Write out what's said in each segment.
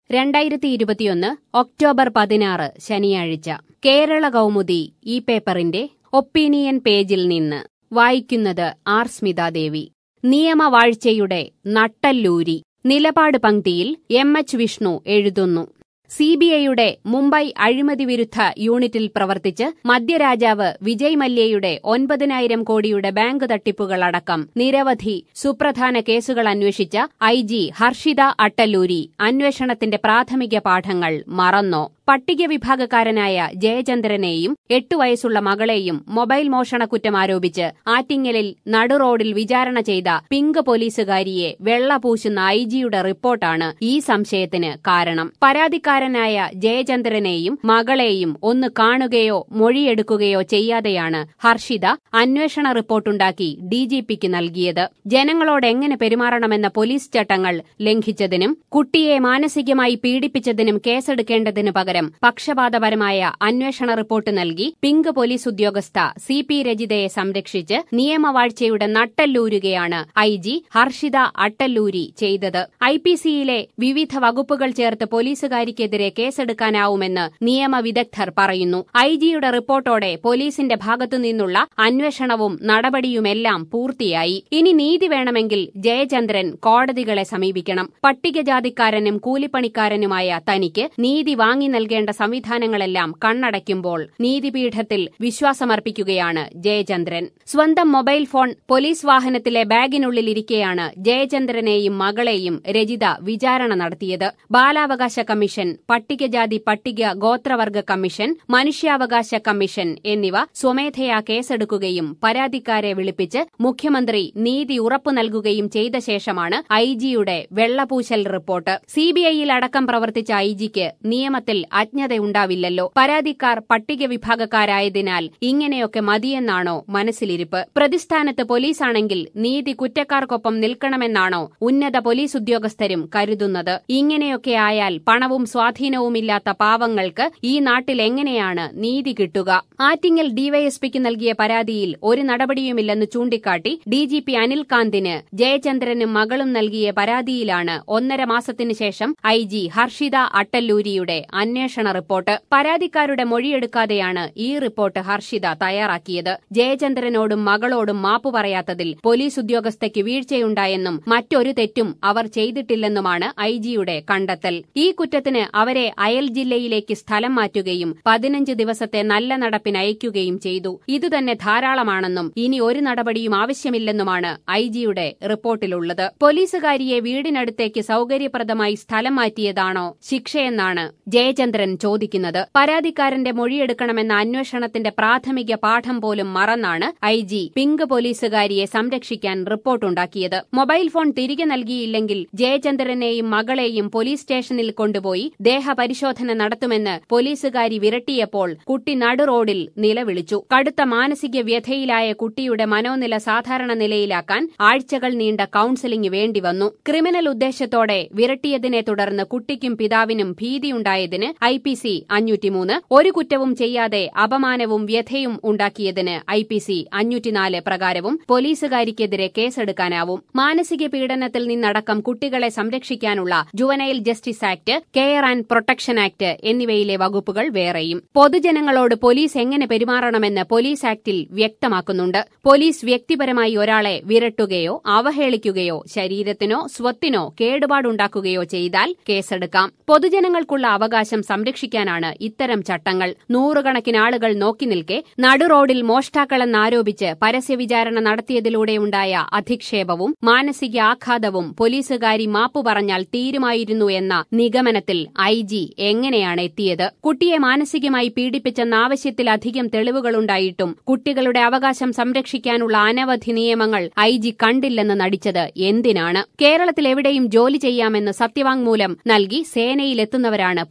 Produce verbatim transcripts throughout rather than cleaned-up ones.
രണ്ടായിരത്തി ഇരുപത്തിയൊന്ന് ഒക്ടോബർ പതിനാറ് ശനിയാഴ്ച കേരള കൗമുദി ഈ പേപ്പറിന്റെ ഒപ്പീനിയൻ പേജിൽ നിന്ന് വായിക്കുന്നത് ആർ സ്മിതാദേവി. നിയമവാഴ്ചയുടെ നട്ടെല്ലൂരി. നിലപാട് പംക്തിയിൽ എം എച്ച് വിഷ്ണു എഴുതുന്നു. സിബിഐയുടെ മുംബൈ അഴിമതി വിരുദ്ധ യൂണിറ്റിൽ പ്രവർത്തിച്ച് മദ്യരാജാവ് വിജയ് മല്യയുടെ ഒൻപതിനായിരം കോടിയുടെ ബാങ്ക് തട്ടിപ്പുകളടക്കം നിരവധി സുപ്രധാന കേസുകൾ അന്വേഷിച്ച ഐ ജി ഹർഷിത അട്ടല്ലൂരി അന്വേഷണത്തിന്റെ പ്രാഥമിക പാഠങ്ങൾ മറന്നോ? പട്ടിക വിഭാഗക്കാരനായ ജയചന്ദ്രനെയും എട്ടു വയസ്സുള്ള മകളെയും മൊബൈൽ മോഷണക്കുറ്റം ആരോപിച്ച് ആറ്റിങ്ങലിൽ നടുറോഡിൽ വിചാരണ ചെയ്ത പിങ്ക് പോലീസുകാരിയെ വെള്ളപൂശുന്ന ഐ ജിയുടെ റിപ്പോർട്ടാണ് ഈ സംശയത്തിന് കാരണം. പരാതിക്കാരനായ ജയചന്ദ്രനെയും മകളെയും ഒന്ന് കാണുകയോ മൊഴിയെടുക്കുകയോ ചെയ്യാതെയാണ് ഹർഷിത അന്വേഷണ റിപ്പോർട്ടുണ്ടാക്കി ഡിജിപിക്ക് നൽകിയത്. ജനങ്ങളോട് എങ്ങനെ പെരുമാറണമെന്ന പോലീസ് ചട്ടങ്ങൾ ലംഘിച്ചതിനും കുട്ടിയെ മാനസികമായി പീഡിപ്പിച്ചതിനും കേസെടുക്കേണ്ടതിനു പകരം പക്ഷപാതപരമായ അന്വേഷണ റിപ്പോർട്ട് നൽകി പിങ്ക് പോലീസ് ഉദ്യോഗസ്ഥ സി പി രജിതയെ സംരക്ഷിച്ച് നിയമവാഴ്ചയുടെ നട്ടെല്ലൂരുകയാണ് ഐ ജി ഹർഷിത അട്ടല്ലൂരി ചെയ്തത്. ഐ പി സിയിലെ വിവിധ വകുപ്പുകൾ ചേർത്ത് പോലീസുകാരിക്കെതിരെ കേസെടുക്കാനാവുമെന്ന് നിയമവിദഗ്ധർ പറയുന്നു. ഐ ജിയുടെ റിപ്പോർട്ടോടെ പോലീസിന്റെ ഭാഗത്തുനിന്നുള്ള അന്വേഷണവും നടപടിയുമെല്ലാം പൂർത്തിയായി. ഇനി നീതി വേണമെങ്കിൽ ജയചന്ദ്രൻ കോടതികളെ സമീപിക്കണം. പട്ടികജാതിക്കാരനും കൂലിപ്പണിക്കാരനുമായ തനിക്ക് നീതി വാങ്ങി നൽകേണ്ട സംവിധാനങ്ങളെല്ലാം കണ്ണടയ്ക്കുമ്പോൾ നീതിപീഠത്തിൽ വിശ്വാസമർപ്പിക്കുകയാണ് ജയചന്ദ്രൻ. സ്വന്തം മൊബൈൽ ഫോൺ പോലീസ് വാഹനത്തിലെ ബാഗിനുള്ളിലിരിക്കെയാണ് ജയചന്ദ്രനെയും മകളെയും രജിത വിചാരണ നടത്തിയത്. ബാലാവകാശ കമ്മീഷൻ, പട്ടികജാതി പട്ടിക ഗോത്രവർഗ കമ്മീഷൻ, മനുഷ്യാവകാശ കമ്മീഷൻ എന്നിവ സ്വമേധയാ കേസെടുക്കുകയും പരാതിക്കാരെ വിളിപ്പിച്ച് മുഖ്യമന്ത്രി നീതി ഉറപ്പു നൽകുകയും ചെയ്ത ശേഷമാണ് ഐ ജിയുടെ വെള്ളപൂശൽ റിപ്പോർട്ട്. സിബിഐയിൽ അടക്കം പ്രവർത്തിച്ച ഐ ജിക്ക് നിയമത്തിൽ അജ്ഞതയുണ്ടാവില്ലല്ലോ. പരാതിക്കാർ പട്ടിക വിഭാഗക്കാരായതിനാൽ ഇങ്ങനെയൊക്കെ മതിയെന്നാണോ മനസ്സിലിരിപ്പ്? പ്രതിസ്ഥാനത്ത് പോലീസാണെങ്കിൽ നീതി കുറ്റക്കാർക്കൊപ്പം നിൽക്കണമെന്നാണോ ഉന്നത പോലീസ് ഉദ്യോഗസ്ഥരും കരുതുന്നത്? ഇങ്ങനെയൊക്കെ ആയാൽ പണവും സ്വാധീനവുമില്ലാത്ത പാവങ്ങൾക്ക് ഈ നാട്ടിൽ എങ്ങനെയാണ് നീതി കിട്ടുക? ആറ്റിങ്ങൽ ഡിവൈഎസ്പിക്ക് നൽകിയ പരാതിയിൽ ഒരു നടപടിയുമില്ലെന്ന് ചൂണ്ടിക്കാട്ടി ഡിജിപി അനിൽകാന്തിന് ജയചന്ദ്രനും മകളും നൽകിയ പരാതിയിലാണ് ഒന്നര മാസത്തിനു ശേഷം ഐ ജി ഹർഷിത അട്ടല്ലൂരിയുടെ അന്വേഷണ റിപ്പോർട്ട്. പരാതിക്കാരുടെ മൊഴിയെടുക്കാതെയാണ് ഈ റിപ്പോർട്ട് ഹർഷിത തയ്യാറാക്കിയത്. ജയചന്ദ്രനോടും മകളോടും മാപ്പു പറയാത്തതിൽ പോലീസ് ഉദ്യോഗസ്ഥയ്ക്ക് വീഴ്ചയുണ്ടായെന്നും മറ്റൊരു തെറ്റും അവർ ചെയ്തിട്ടില്ലെന്നുമാണ് ഐ ജിയുടെ കണ്ടെത്തൽ. ഈ കുറ്റത്തിന് അവരെ അയൽ ജില്ലയിലേക്ക് സ്ഥലം മാറ്റുകയും പതിനഞ്ച് ദിവസത്തെ നല്ല നടപ്പിനയക്കുകയും ചെയ്തു. ഇതുതന്നെ ധാരാളമാണെന്നും ഇനി ഒരു നടപടിയും ആവശ്യമില്ലെന്നുമാണ് ഐ ജിയുടെ റിപ്പോർട്ടിലുള്ളത്. പോലീസുകാരിയെ വീടിനടുത്തേക്ക് സൌകര്യപ്രദമായി സ്ഥലം മാറ്റിയതാണോ ശിക്ഷയെന്നാണ് ജയചന്ദ്രൻ ചോദിക്കുന്നത്. പരാതിക്കാരന്റെ മൊഴിയെടുക്കണമെന്ന അന്വേഷണത്തിന്റെ പ്രാഥമിക പാഠം പോലും മറന്നാണ് ഐ ജി പിങ്ക് പോലീസുകാരിയെ സംരക്ഷിക്കാൻ റിപ്പോർട്ടുണ്ടാക്കിയത്. മൊബൈൽ ഫോൺ തിരികെ നൽകിയില്ലെങ്കിൽ ജയചന്ദ്രനെയും മകളെയും പോലീസ് സ്റ്റേഷനിൽ കൊണ്ടുപോയി ദേഹപരിശോധന നടത്തുമെന്ന് പോലീസുകാരി വിരട്ടിയപ്പോൾ കുട്ടി നടുറോഡിൽ നിലവിളിച്ചു. കടുത്ത മാനസിക വ്യഥയിലായ കുട്ടിയുടെ മനോനില സാധാരണ നിലയിലാക്കാൻ ആഴ്ചകൾ നീണ്ട കൌൺസിലിംഗ് വേണ്ടിവന്നു. ക്രിമിനൽ ഉദ്ദേശത്തോടെ വിരട്ടിയതിനെ തുടർന്ന് കുട്ടിക്കും പിതാവിനും ഭീതിയുണ്ടായതിന് ഐ പി സി അഞ്ഞൂറ്റിമൂന്ന്, ഒരു കുറ്റവും ചെയ്യാതെ അപമാനവും വ്യഥയും ഉണ്ടാക്കിയതിന് ഐ പി സി അഞ്ഞൂറ്റിനാല് പ്രകാരവും പോലീസുകാരിക്കെതിരെ കേസെടുക്കാനാവും. മാനസിക പീഡനത്തിൽ നിന്നടക്കം കുട്ടികളെ സംരക്ഷിക്കാനുള്ള juvenile justice act, care and protection act എന്നിവയിലെ വകുപ്പുകൾ വേറെയും. പൊതുജനങ്ങളോട് പോലീസ് എങ്ങനെ പെരുമാറണമെന്ന് പോലീസ് ആക്ടിൽ വ്യക്തമാക്കുന്നുണ്ട്. പോലീസ് വ്യക്തിപരമായി ഒരാളെ വിരട്ടുകയോ അവഹേളിക്കുകയോ ശരീരത്തിനോ സ്വത്തിനോ കേടുപാടുണ്ടാക്കുകയോ ചെയ്താൽ കേസെടുക്കാം. പൊതുജനങ്ങൾക്കുള്ള അവകാശം സംരക്ഷിക്കാനാണ് ഇത്തരം ചട്ടങ്ങൾ. നൂറുകണക്കിന് ആളുകൾ നോക്കി നിൽക്കെ നടുറോഡിൽ മോഷ്ടാക്കളെന്നാരോപിച്ച് പരസ്യവിചാരണ നടത്തിയതിലൂടെയുണ്ടായ അധിക്ഷേപവും മാനസിക ആഘാതവും പോലീസുകാരി മാപ്പു പറഞ്ഞാൽ തീരുമായിരുന്നു എന്ന നിഗമനത്തിൽ ഐ ജി എങ്ങനെയാണ് എത്തിയത്? കുട്ടിയെ മാനസികമായി പീഡിപ്പിച്ചെന്ന ആവശ്യത്തിലധികം തെളിവുകളുണ്ടായിട്ടും കുട്ടികളുടെ അവകാശം സംരക്ഷിക്കാനുള്ള അനവധി നിയമങ്ങൾ ഐ ജി കണ്ടില്ലെന്ന് നടിച്ചത് എന്തിനാണ്? കേരളത്തിൽ എവിടെയും ജോലി ചെയ്യാമെന്ന് സത്യവാങ്മൂലം നൽകി സേനയിലെത്തുന്നവരാണ് പോലീസുകാർ.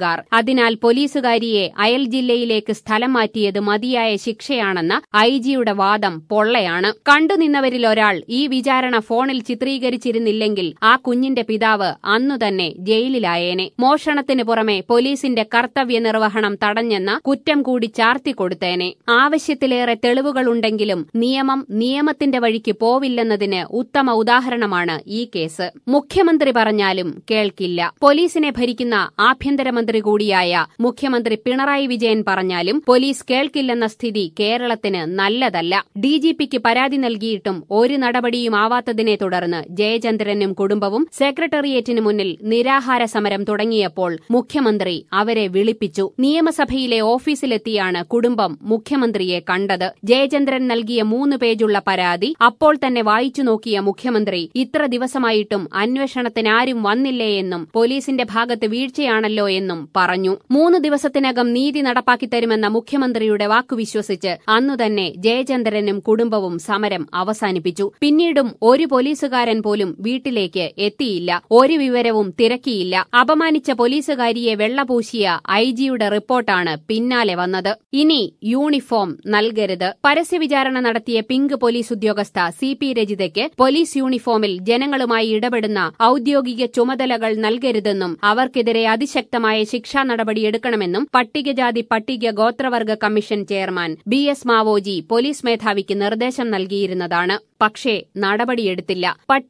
പോലീസുകാർ. അതിനാൽ പോലീസുകാരിയെ അയൽ ജില്ലയിലേക്ക് സ്ഥലം മാറ്റിയത് മതിയായ ശിക്ഷയാണെന്ന ഐ ജിയുടെ വാദം പൊള്ളയാണ്. കണ്ടുനിന്നവരിലൊരാൾ ഈ വിചാരണ ഫോണിൽ ചിത്രീകരിച്ചിരുന്നില്ലെങ്കിൽ ആ കുഞ്ഞിന്റെ പിതാവ് അന്നുതന്നെ ജയിലിലായേനെ. മോഷണത്തിനു പുറമെ പോലീസിന്റെ കർത്തവ്യ നിർവഹണം തടഞ്ഞെന്ന കുറ്റം കൂടി ചാർത്തിക്കൊടുത്തേനെ. ആവശ്യത്തിലേറെ തെളിവുകളുണ്ടെങ്കിലും നിയമം നിയമത്തിന്റെ വഴിക്ക് പോവില്ലെന്നതിന് ഉത്തമ ഉദാഹരണമാണ് ഈ കേസ്. മുഖ്യമന്ത്രി പറഞ്ഞാലും കേൾക്കില്ല. പോലീസിനെ ഭരിക്കുന്ന ആഭ്യന്തരമന്ത്രി കൂടിയായ മുഖ്യമന്ത്രി പിണറായി വിജയൻ പറഞ്ഞാലും പോലീസ് കേൾക്കില്ലെന്ന സ്ഥിതി കേരളത്തിന് നല്ലതല്ല. ഡിജിപിക്ക് പരാതി നൽകിയിട്ടും ഒരു നടപടിയുമാവാത്തതിനെ തുടർന്ന് ജയചന്ദ്രനും കുടുംബവും സെക്രട്ടേറിയറ്റിനു മുന്നിൽ നിരാഹാര സമരം തുടങ്ങിയപ്പോൾ മുഖ്യമന്ത്രി അവരെ വിളിപ്പിച്ചു. നിയമസഭയിലെ ഓഫീസിലെത്തിയാണ് കുടുംബം മുഖ്യമന്ത്രിയെ കണ്ടത്. ജയചന്ദ്രൻ നൽകിയ മൂന്ന് പേജുള്ള പരാതി അപ്പോൾ തന്നെ വായിച്ചു നോക്കിയ മുഖ്യമന്ത്രി ഇത്ര ദിവസമായിട്ടും അന്വേഷണത്തിന് ആരും വന്നില്ലേ എന്നും പോലീസിന്റെ ഭാഗത്ത് വീഴ്ചയാണല്ലോ എന്നും പറഞ്ഞു. മൂന്ന് ദിവസത്തിനകം നീതി നടപ്പാക്കിത്തരുമെന്ന മുഖ്യമന്ത്രിയുടെ വാക്കു വിശ്വസിച്ച് അന്നുതന്നെ ജയചന്ദ്രനും കുടുംബവും സമരം അവസാനിപ്പിച്ചു. പിന്നീടും ഒരു പോലീസുകാരൻ പോലും വീട്ടിലേക്ക് എത്തിയില്ല. ഒരു വിവരവും തിരക്കിയില്ല. അപമാനിച്ച പോലീസുകാരിയെ വെള്ളപൂശിയ ഐ ജിയുടെ റിപ്പോർട്ടാണ് പിന്നാലെ വന്നത്. ഇനി യൂണിഫോം നൽകരുത്. പരസ്യവിചാരണ നടത്തിയ പിങ്ക് പോലീസ് ഉദ്യോഗസ്ഥ സി പി രജിതയ്ക്ക് പോലീസ് യൂണിഫോമിൽ ജനങ്ങളുമായി ഇടപെടുന്ന ഔദ്യോഗിക ചുമതലകൾ നൽകരുതെന്നും അവർക്കെതിരെ അതിശക്തമായ ശിക്ഷാ നടപടിയെടുക്കണമെന്നും പട്ടികജാതി പട്ടിക ഗോത്രവർഗ commission chairman B S Mavoji police മേധാവിക്ക് നിർദ്ദേശം നൽകിയിരുന്നതാണ്. പക്ഷേ നടപടിയെടുത്തില്ല.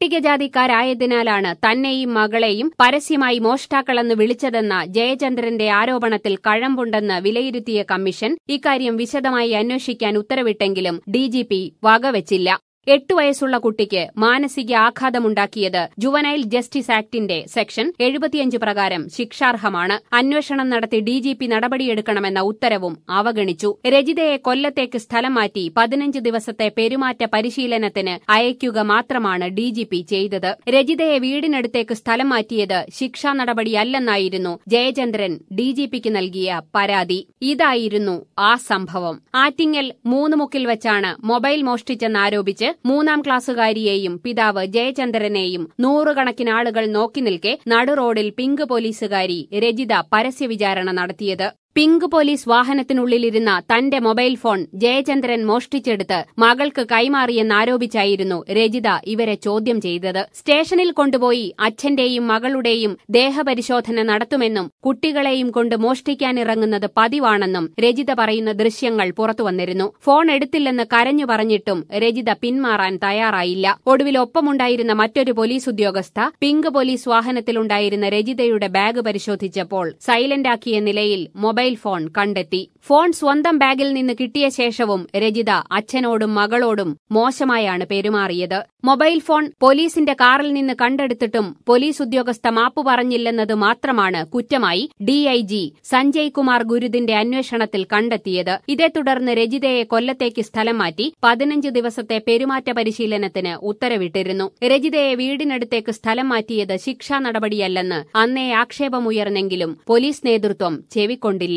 പട്ടികജാതിക്കാരായതിനാലാണ് തന്നെയും മകളെയും പരസ്യമായി മോഷ്ടാക്കളെന്ന് വിളിച്ചതെന്ന ജയചന്ദ്രന്റെ ആരോപണത്തിൽ കഴമ്പുണ്ടെന്ന് വിലയിരുത്തിയ കമ്മീഷൻ ഇക്കാര്യം വിശദമായി അന്വേഷിക്കാൻ ഉത്തരവിട്ടെങ്കിലും ഡിജിപി വകവെച്ചില്ല. എട്ടു വയസ്സുള്ള കുട്ടിക്ക് മാനസിക ആഘാതമുണ്ടാക്കിയത് ജുവനൈൽ ജസ്റ്റിസ് ആക്ടിന്റെ സെക്ഷൻ എഴുപത്തിയഞ്ച് പ്രകാരം ശിക്ഷാർഹമാണ്. അന്വേഷണം നടത്തി ഡിജിപി നടപടിയെടുക്കണമെന്ന ഉത്തരവും അവഗണിച്ചു. രജിതയെ കൊല്ലത്തേക്ക് സ്ഥലം മാറ്റി പതിനഞ്ച് ദിവസത്തെ പെരുമാറ്റ പരിശീലനത്തിന് അയക്കുക മാത്രമാണ് ഡിജിപി ചെയ്തത്. രജിതയെ വീടിനടുത്തേക്ക് സ്ഥലം മാറ്റിയത് ശിക്ഷാ നടപടിയല്ലെന്നായിരുന്നു ജയചന്ദ്രൻ ഡിജിപിക്ക് നൽകിയ പരാതി. ഇതായിരുന്നു ആ സംഭവം. ആറ്റിങ്ങൽ മൂന്നുമുക്കിൽ വെച്ചാണ് മൊബൈൽ മോഷ്ടിച്ചെന്നാരോപിച്ച് മൂന്നാം ക്ലാസ്സുകാരിയെയും പിതാവ് ജയചന്ദ്രനെയും നൂറുകണക്കിന് ആളുകൾ നോക്കി നിൽക്കെ നടുറോഡിൽ പിങ്ക് പോലീസുകാരി രജിത പരസ്യവിചാരണ നടത്തിയത്. പിങ്ക് പോലീസ് വാഹനത്തിനുള്ളിലിരുന്ന തന്റെ മൊബൈൽ ഫോൺ ജയചന്ദ്രൻ മോഷ്ടിച്ചെടുത്ത് മകൾക്ക് കൈമാറിയെന്നാരോപിച്ചായിരുന്നു രജിത ഇവരെ ചോദ്യം ചെയ്തത്. സ്റ്റേഷനിൽ കൊണ്ടുപോയി അച്ഛന്റെയും മകളുടെയും ദേഹപരിശോധന നടത്തുമെന്നും കുട്ടികളെയും കൊണ്ട് മോഷ്ടിക്കാനിറങ്ങുന്നത് പതിവാണെന്നും രജിത പറയുന്ന ദൃശ്യങ്ങൾ പുറത്തുവന്നിരുന്നു. ഫോൺ എടുത്തില്ലെന്ന് കരഞ്ഞു പറഞ്ഞിട്ടും രജിത പിന്മാറാൻ തയ്യാറായില്ല. ഒടുവിൽ ഒപ്പമുണ്ടായിരുന്ന മറ്റൊരു പോലീസ് ഉദ്യോഗസ്ഥ പിങ്ക് പോലീസ് വാഹനത്തിലുണ്ടായിരുന്ന രജിതയുടെ ബാഗ് പരിശോധിച്ചപ്പോൾ സൈലന്റാക്കിയ നിലയിൽ മൊബൈൽ ഫോൺ കണ്ടെത്തി. ഫോൺ സ്വന്തം ബാഗിൽ നിന്ന് കിട്ടിയ ശേഷവും രജിത അച്ഛനോടും മകളോടും മോശമായാണ് പെരുമാറിയത്. മൊബൈൽ ഫോൺ പോലീസിന്റെ കാറിൽ നിന്ന് കണ്ടെടുത്തിട്ടും പോലീസ് ഉദ്യോഗസ്ഥ മാപ്പു പറഞ്ഞില്ലെന്നത് മാത്രമാണ് കുറ്റമായി ഡിഐജി സഞ്ജയ് കുമാർ ഗുരുദിന്റെ അന്വേഷണത്തിൽ കണ്ടെത്തിയത്. ഇതേ തുടർന്ന് രജിതയെ കൊല്ലത്തേക്ക് സ്ഥലം മാറ്റി പതിനഞ്ച് ദിവസത്തെ പെരുമാറ്റ പരിശീലനത്തിന് ഉത്തരവിട്ടിരുന്നു. രജിതയെ വീടിനടുത്തേക്ക് സ്ഥലം മാറ്റിയത് ശിക്ഷാ നടപടിയല്ലെന്ന് അന്നേ ആക്ഷേപമുയർന്നെങ്കിലും പോലീസ് നേതൃത്വം ചെവിക്കൊണ്ടില്ല.